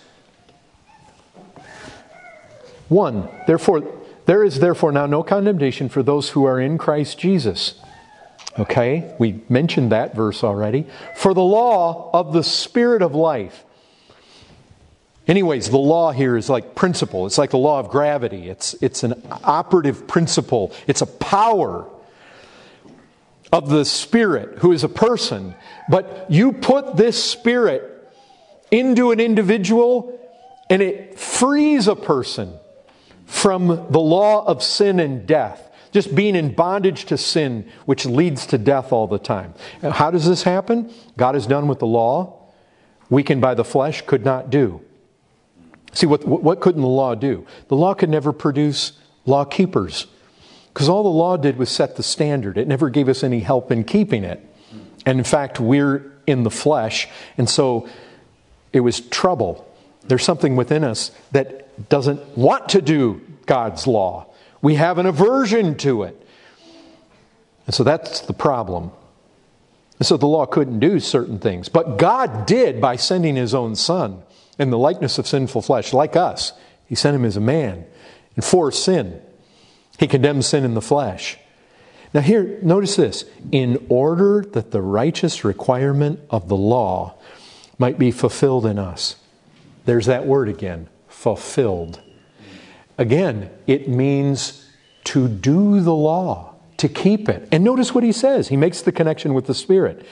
one. Therefore, there is therefore now no condemnation for those who are in Christ Jesus. Okay, we mentioned that verse already. For the law of the Spirit of life. Anyways, the law here is like principle. It's like the law of gravity. It's, it's an operative principle. It's a power of the Spirit who is a person. But you put this Spirit into an individual and it frees a person from the law of sin and death. Just being in bondage to sin, which leads to death all the time. And how does this happen? God has done what the law, weakened by the flesh, could not do. See, what, what couldn't the law do? The law could never produce law keepers. Because all the law did was set the standard. It never gave us any help in keeping it. And in fact, we're in the flesh. And so it was trouble. There's something within us that doesn't want to do God's law. We have an aversion to it. And so that's the problem. And so the law couldn't do certain things. But God did by sending His own Son in the likeness of sinful flesh, like us. He sent Him as a man. And for sin, He condemned sin in the flesh. Now here, notice this. In order that the righteous requirement of the law might be fulfilled in us. There's that word again, fulfilled. Again, it means to do the law, to keep it. And notice what he says. He makes the connection with the Spirit.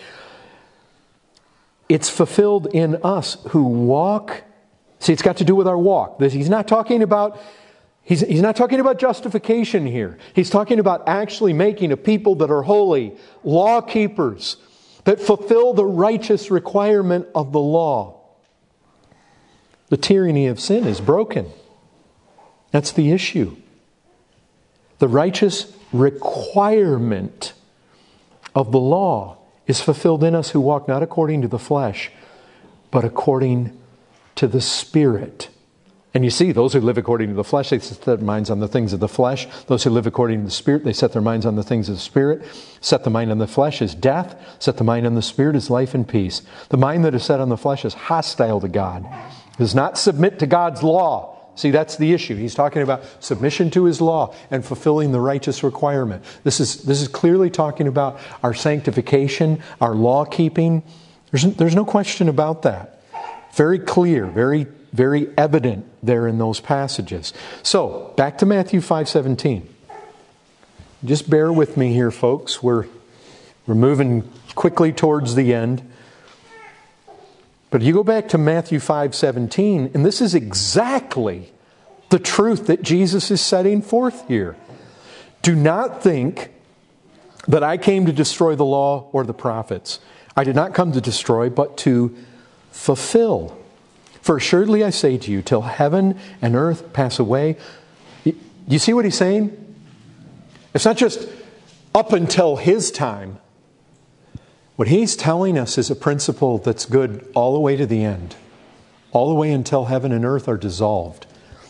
It's fulfilled in us who walk. See, it's got to do with our walk. He's not talking about, he's, he's not talking about justification here. He's talking about actually making a people that are holy, law keepers, that fulfill the righteous requirement of the law. The tyranny of sin is broken. That's the issue. The righteous requirement of the law is fulfilled in us who walk not according to the flesh, but according to the Spirit. And you see, those who live according to the flesh, they set their minds on the things of the flesh. Those who live according to the Spirit, they set their minds on the things of the Spirit. Set the mind on the flesh is death. Set the mind on the Spirit is life and peace. The mind that is set on the flesh is hostile to God. It does not submit to God's law. See, that's the issue. He's talking about submission to His law and fulfilling the righteous requirement. This is, this is clearly talking about our sanctification, our law keeping. There's, there's no question about that. Very clear, very Very evident there in those passages. So, back to Matthew five seventeen. Just bear with me here, folks. We're, we're moving quickly towards the end. But you go back to Matthew five seventeen, and this is exactly the truth that Jesus is setting forth here. Do not think that I came to destroy the law or the prophets. I did not come to destroy, but to fulfill. For assuredly I say to you, till heaven and earth pass away. You see what he's saying? It's not just up until His time. What he's telling us is a principle that's good all the way to the end. All the way until heaven and earth are dissolved.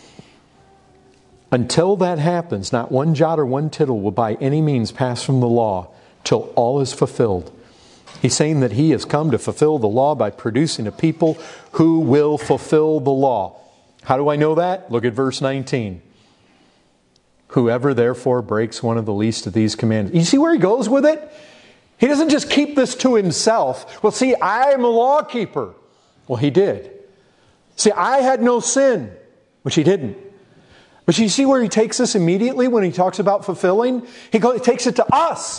Until that happens, not one jot or one tittle will by any means pass from the law till all is fulfilled. He's saying that He has come to fulfill the law by producing a people who will fulfill the law. How do I know that? Look at verse nineteen. Whoever therefore breaks one of the least of these commandments. You see where he goes with it? He doesn't just keep this to himself. Well, see, I am a law keeper. Well, he did. See, I had no sin, which he didn't. But you see where he takes this immediately when he talks about fulfilling? He, goes, he takes it to us.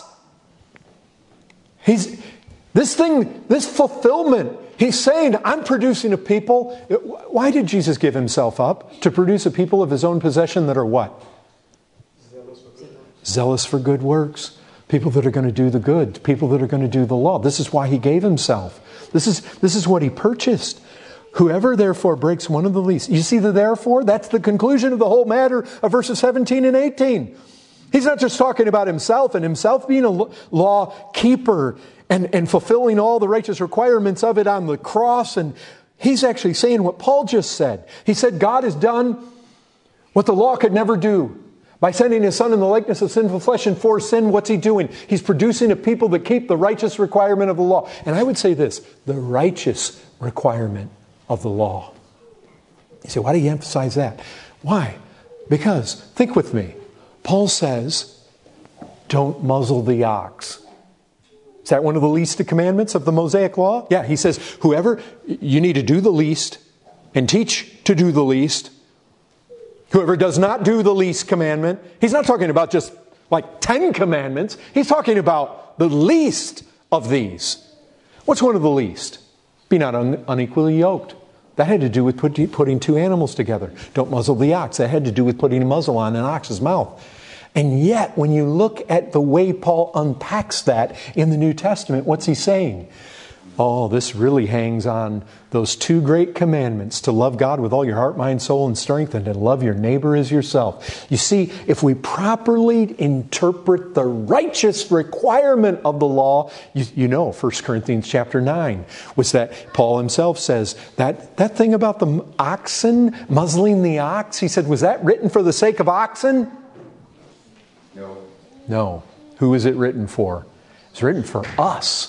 He's... This thing, this fulfillment, He's saying, I'm producing a people. Why did Jesus give Himself up? To produce a people of His own possession that are what? Zealous for good works. Zealous for good works. People that are going to do the good. People that are going to do the law. This is why He gave Himself. This is, this is what He purchased. Whoever therefore breaks one of the least. You see the therefore? That's the conclusion of the whole matter of verses seventeen and eighteen. He's not just talking about Himself and Himself being a law keeper and, and fulfilling all the righteous requirements of it on the cross. And He's actually saying what Paul just said. He said God has done what the law could never do. By sending His Son in the likeness of sinful flesh and for sin, what's He doing? He's producing a people that keep the righteous requirement of the law. And I would say this, the righteous requirement of the law. You say, why do you emphasize that? Why? Because, think with me, Paul says, don't muzzle the ox. Is that one of the least of commandments of the Mosaic law? Yeah, he says, whoever, you need to do the least and teach to do the least. Whoever does not do the least commandment, he's not talking about just like ten commandments. He's talking about the least of these. What's one of the least? Be not un- unequally yoked. That had to do with put, putting two animals together. Don't muzzle the ox. That had to do with putting a muzzle on an ox's mouth. And yet, when you look at the way Paul unpacks that in the New Testament, what's he saying? Oh, this really hangs on those two great commandments, to love God with all your heart, mind, soul, and strength, and to love your neighbor as yourself. You see, if we properly interpret the righteous requirement of the law, you, you know, First Corinthians chapter nine was that Paul himself says, that, that thing about the oxen, muzzling the ox, he said, was that written for the sake of oxen? No. No. Who is it written for? It's written for us.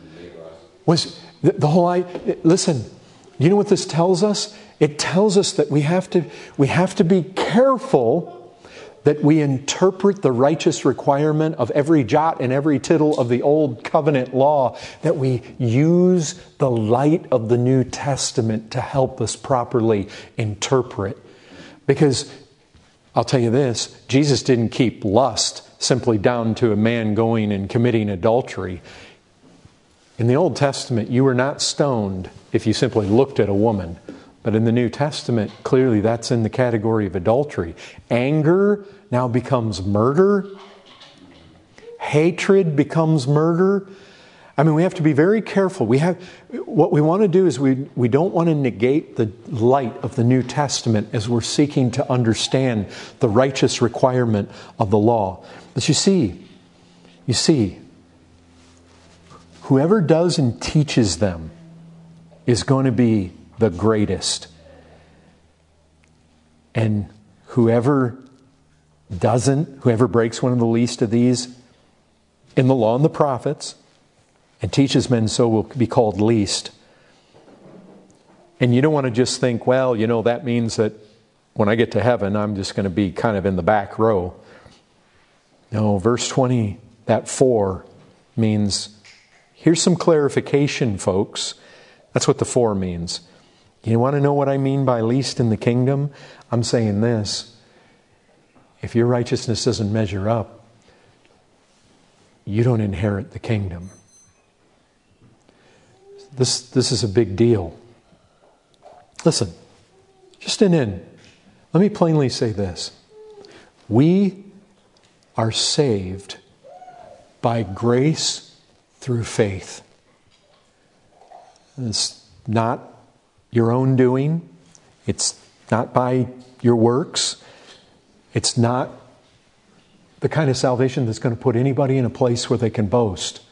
Was the, the whole I listen, you know what this tells us? It tells us that we have to we have to be careful that we interpret the righteous requirement of every jot and every tittle of the old covenant law, that we use the light of the New Testament to help us properly interpret. Because I'll tell you this, Jesus didn't keep lust simply down to a man going and committing adultery. In the Old Testament, you were not stoned if you simply looked at a woman. But in the New Testament, clearly that's in the category of adultery. Anger now becomes murder. Hatred becomes murder. I mean, we have to be very careful. We have, what we want to do is we, we don't want to negate the light of the New Testament as we're seeking to understand the righteous requirement of the law. But you see, you see, whoever does and teaches them is going to be the greatest. And whoever doesn't, whoever breaks one of the least of these in the law and the prophets, and teaches men so will be called least. And you don't want to just think, well, you know, that means that when I get to heaven, I'm just going to be kind of in the back row. No, verse twenty, that four means, here's some clarification, folks. That's what the four means. You want to know what I mean by least in the kingdom? I'm saying this. If your righteousness doesn't measure up, you don't inherit the kingdom. This, this is a big deal. Listen, just an in. Let me plainly say this. We are saved by grace through faith. It's not your own doing. It's not by your works. It's not the kind of salvation that's going to put anybody in a place where they can boast.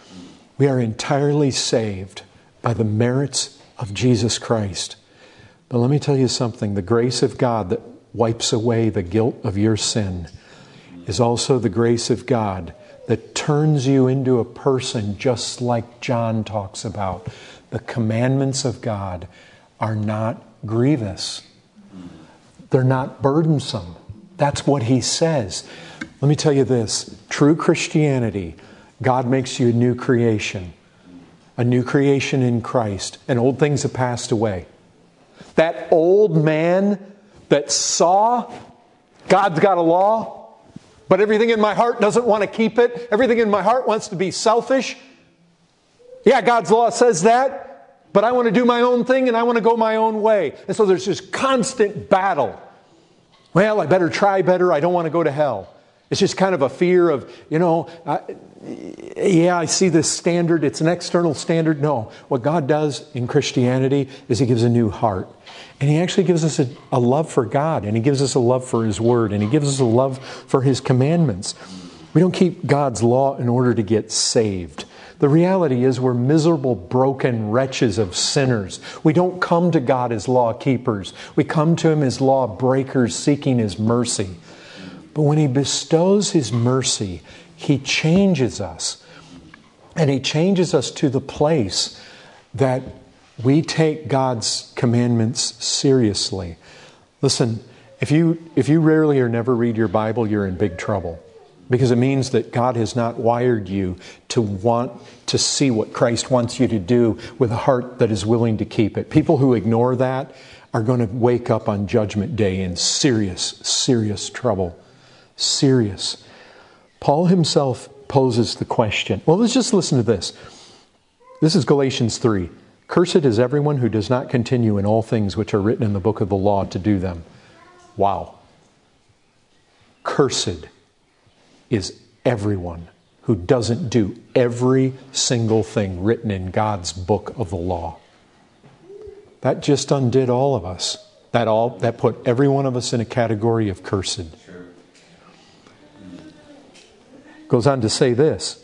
We are entirely saved by the merits of Jesus Christ. But let me tell you something. The grace of God that wipes away the guilt of your sin is also the grace of God that turns you into a person just like John talks about. The commandments of God are not grievous. They're not burdensome. That's what he says. Let me tell you this. True Christianity, God makes you a new creation. A new creation in Christ. And old things have passed away. That old man that saw God's got a law, but everything in my heart doesn't want to keep it. Everything in my heart wants to be selfish. Yeah, God's law says that, but I want to do my own thing and I want to go my own way. And so there's this constant battle. Well, I better try better. I don't want to go to hell. It's just kind of a fear of, you know, I, yeah, I see this standard. It's an external standard. No. What God does in Christianity is He gives a new heart. And He actually gives us a, a love for God. And He gives us a love for His Word. And He gives us a love for His commandments. We don't keep God's law in order to get saved. The reality is we're miserable, broken wretches of sinners. We don't come to God as law keepers. We come to Him as law breakers seeking His mercy. But when He bestows His mercy, He changes us. And He changes us to the place that we take God's commandments seriously. Listen, if you, if you rarely or never read your Bible, you're in big trouble. Because it means that God has not wired you to want to see what Christ wants you to do with a heart that is willing to keep it. People who ignore that are going to wake up on Judgment Day in serious, serious trouble. Serious. Paul himself poses the question. Well, let's just listen to this. This is Galatians three. Cursed is everyone who does not continue in all things which are written in the book of the law to do them. Wow. Cursed is everyone who doesn't do every single thing written in God's book of the law. That just undid all of us. That all that put every one of us in a category of cursed. Goes on to say this.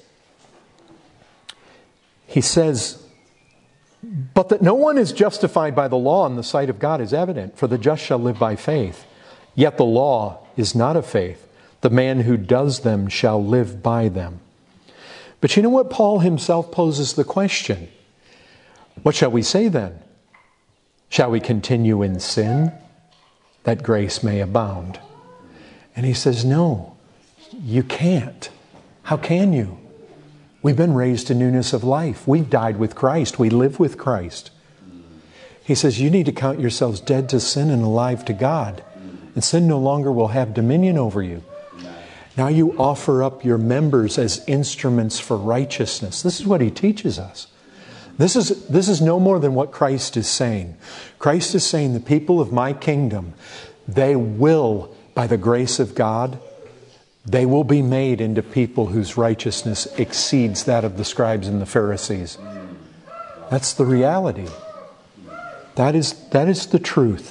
He says, but that no one is justified by the law in the sight of God is evident, for the just shall live by faith. Yet the law is not of faith. The man who does them shall live by them. But you know what? Paul himself poses the question. What shall we say then? Shall we continue in sin, that grace may abound? And he says, no, you can't. How can you? We've been raised to newness of life. We've died with Christ. We live with Christ. He says, you need to count yourselves dead to sin and alive to God. And sin no longer will have dominion over you. Now you offer up your members as instruments for righteousness. This is what he teaches us. This is, this is no more than what Christ is saying. Christ is saying the people of my kingdom, they will, by the grace of God, They will be made into people whose righteousness exceeds that of the scribes and the Pharisees. That's the reality. That is, that is the truth.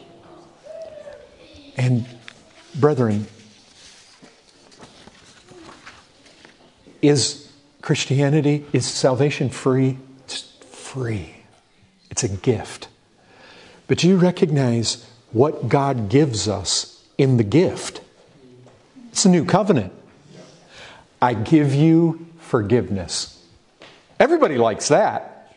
And brethren, is Christianity, is salvation free? It's free. It's a gift. But you recognize what God gives us in the gift. It's a new covenant. I give you forgiveness. Everybody likes that.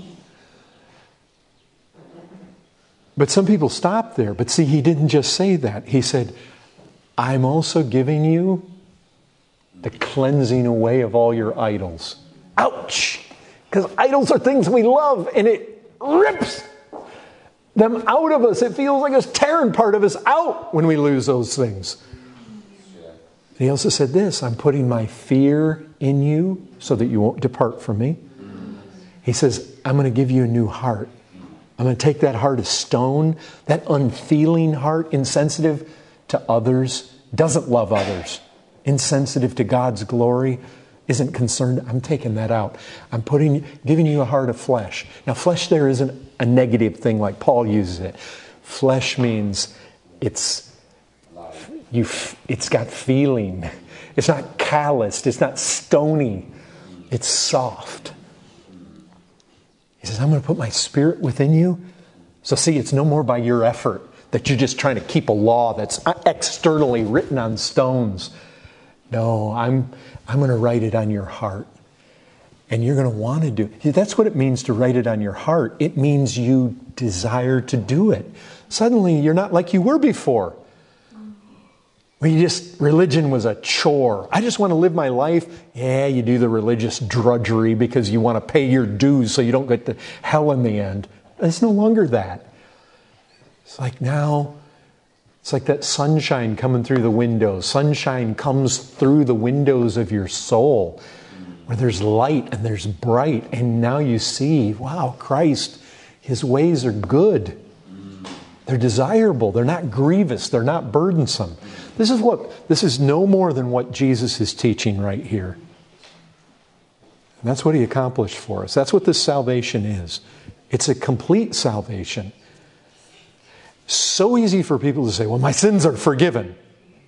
But some people stop there. But see, he didn't just say that. He said, I'm also giving you the cleansing away of all your idols. Ouch! Because idols are things we love, and it rips them out of us. It feels like it's tearing part of us out when we lose those things. And he also said this, I'm putting my fear in you so that you won't depart from me. He says, I'm going to give you a new heart. I'm going to take that heart of stone, that unfeeling heart, insensitive to others, doesn't love others, insensitive to God's glory, isn't concerned. I'm taking that out. I'm putting, giving you a heart of flesh. Now, flesh there isn't a negative thing like Paul uses it. Flesh means it's you. It's got feeling. It's not calloused. It's not stony. It's soft. He says, I'm going to put my spirit within you. So see, it's no more by your effort that you're just trying to keep a law that's externally written on stones. No, I'm I'm going to write it on your heart. And you're going to want to do it. That's what it means to write it on your heart. It means you desire to do it. Suddenly, you're not like you were before. Where you just, religion was a chore. I just want to live my life. Yeah, you do the religious drudgery because you want to pay your dues so you don't get to hell in the end. It's no longer that. It's like now, it's like that sunshine coming through the windows. Sunshine comes through the windows of your soul where there's light and there's bright. And now you see, wow, Christ, His ways are good. They're desirable. They're not grievous. They're not burdensome. This is what, this is no more than what Jesus is teaching right here. And that's what He accomplished for us. That's what this salvation is. It's a complete salvation. So easy for people to say, well, my sins are forgiven.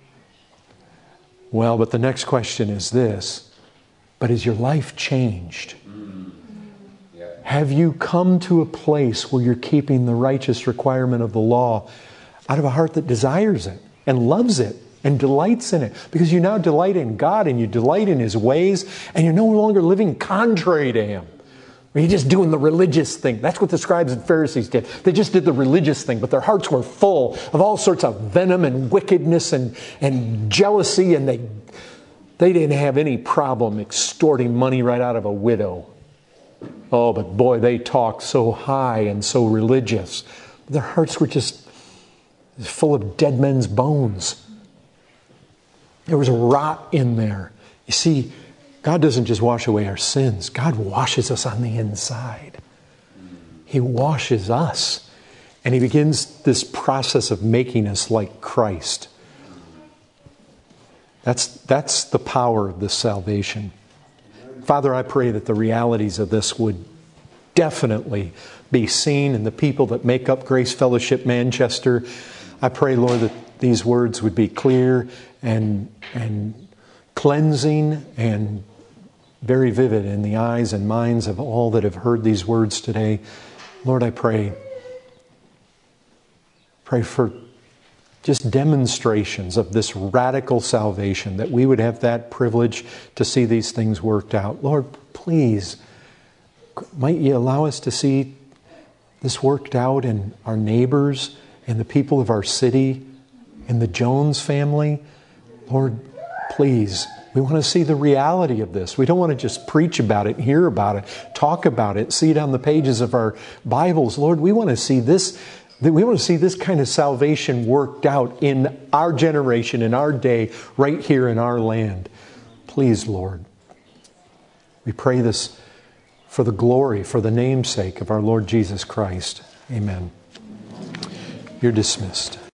Well, but the next question is this. But is your life changed? Mm. Yeah. Have you come to a place where you're keeping the righteous requirement of the law out of a heart that desires it and loves it and delights in it? Because you now delight in God and you delight in His ways and you're no longer living contrary to Him. Or you're just doing the religious thing. That's what the scribes and Pharisees did. They just did the religious thing, but their hearts were full of all sorts of venom and wickedness and, and jealousy, and they they didn't have any problem extorting money right out of a widow. Oh, but boy, they talked so high and so religious. Their hearts were just full of dead men's bones. There was a rot in there. You see, God doesn't just wash away our sins. God washes us on the inside. He washes us. And He begins this process of making us like Christ. That's, that's the power of this salvation. Father, I pray that the realities of this would definitely be seen in the people that make up Grace Fellowship Manchester. I pray, Lord, that these words would be clear and, and cleansing and very vivid in the eyes and minds of all that have heard these words today. Lord, I pray, pray for just demonstrations of this radical salvation, that we would have that privilege to see these things worked out. Lord, please, might You allow us to see this worked out in our neighbors and the people of our city, in the Jones family. Lord, please, we want to see the reality of this. We don't want to just preach about it, hear about it, talk about it, see it on the pages of our Bibles. Lord, we want to see this We want to see this kind of salvation worked out in our generation, in our day, right here in our land. Please, Lord, we pray this for the glory, for the namesake of our Lord Jesus Christ. Amen. You're dismissed.